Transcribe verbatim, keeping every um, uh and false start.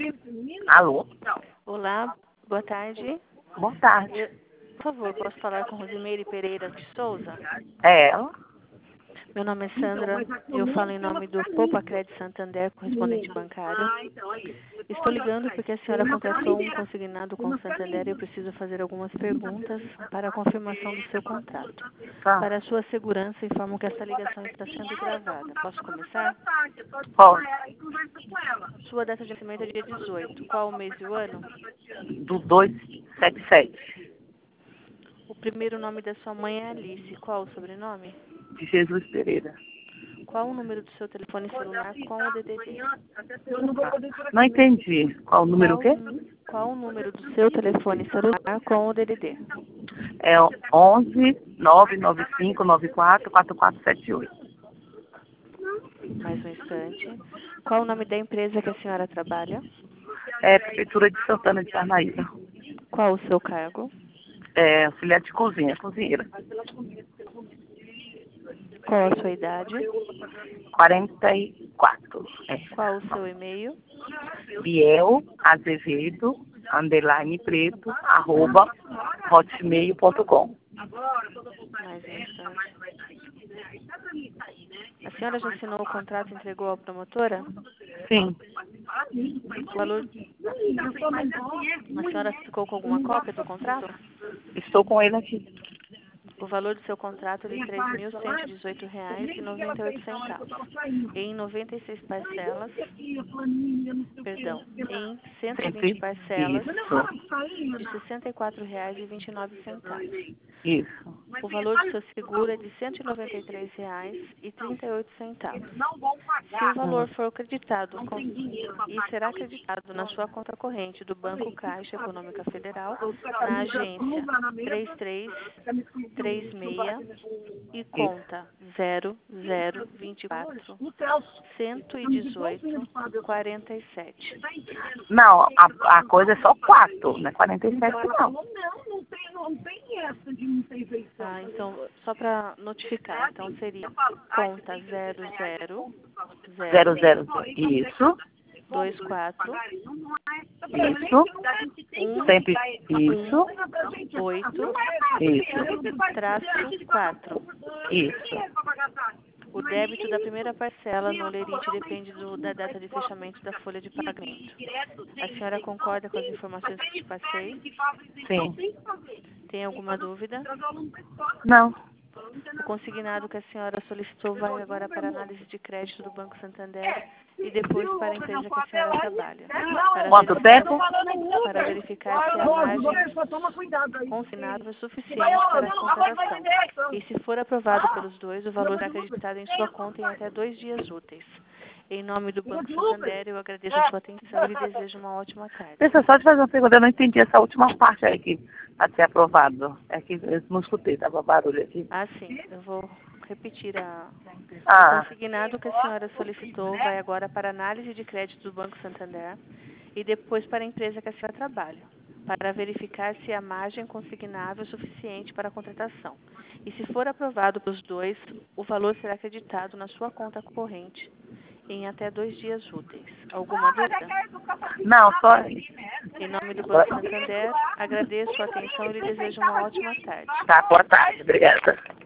Alô? Olá, boa tarde. Boa tarde. Eu, por favor, posso falar com Rosimeire Pereira de Souza? É ela? Meu nome é Sandra, eu falo em nome do Poupa Crédito Santander, correspondente bancário. Estou ligando porque a senhora contratou um consignado com o Santander e eu preciso fazer algumas perguntas para a confirmação do seu contrato. Tá. Para a sua segurança, informo que esta ligação está sendo gravada. Posso começar? Pode. Sua data de nascimento é dia dezoito. Qual o mês e o ano? Do dois sete sete. O primeiro nome da sua mãe é Alice. Qual o sobrenome? De Jesus Pereira. Qual o número do seu telefone celular com o D D D? Não entendi. Qual o número o quê? Qual o número do seu telefone celular com o D D D? É onze nove nove cinco nove quatro quatro quatro sete oito. Mais um instante. Qual o nome da empresa que a senhora trabalha? É Prefeitura de Santana de Parnaíba. Qual o seu cargo? É auxiliar de cozinha, cozinheira. Qual a sua idade? quarenta e quatro. É. Qual o seu e-mail? Biel Azevedo, underline preto, arroba, hotmail ponto com. Mais um instante. A senhora já assinou o contrato e entregou à promotora? Sim. O valor... A senhora ficou com alguma cópia do contrato? Estou com ele aqui. O valor do seu contrato é de três mil cento e dezoito reais e noventa e oito centavos. Em noventa e seis parcelas, perdão, em cento e vinte parcelas de sessenta e quatro reais e vinte e nove centavos. Isso. O valor do seu seguro é de cento e noventa e três reais e trinta e oito centavos. Se o valor for acreditado com, e será acreditado na sua conta corrente do Banco Caixa Econômica Federal, na agência três três três seis e conta zero zero vinte e quatro cento e dezoito quarenta e sete. Não, a, a coisa é só quatro, não é quarenta e sete não. Ah, então, só para notificar, então seria conta zero zero Zero, zero, isso, dois quatro isso, um sempre isso, oito isso, traço quatro. isso. O débito da primeira parcela no Lerite depende do, da data de fechamento da folha de pagamento. A senhora concorda com as informações que te passei? Sim. Tem alguma dúvida? Não. O consignado que a senhora solicitou vai agora para a análise de crédito do Banco Santander e depois para a empresa que a senhora trabalha. Para Quanto verificar, tempo? para verificar se a margem consignada é suficiente para a contratação. E se for aprovado pelos dois, o valor será acreditado em sua conta em até dois dias úteis. Em nome do Banco Santander, eu agradeço a sua atenção e lhe desejo uma ótima tarde. Deixa eu só te fazer uma pergunta, eu não entendi essa última parte aí que vai ser aprovado. É que eu não escutei, estava barulho aqui. Ah, sim. Eu vou repetir a... Ah. O consignado que a senhora solicitou vai agora para a análise de crédito do Banco Santander e depois para a empresa que a senhora trabalha, para verificar se a margem consignável é suficiente para a contratação. E se for aprovado pelos dois, o valor será acreditado na sua conta corrente em até dois dias úteis. Alguma dúvida? Não, só... Em nome do Banco Santander, agradeço a atenção e lhe desejo uma ótima tarde. Tá, boa tarde, obrigada.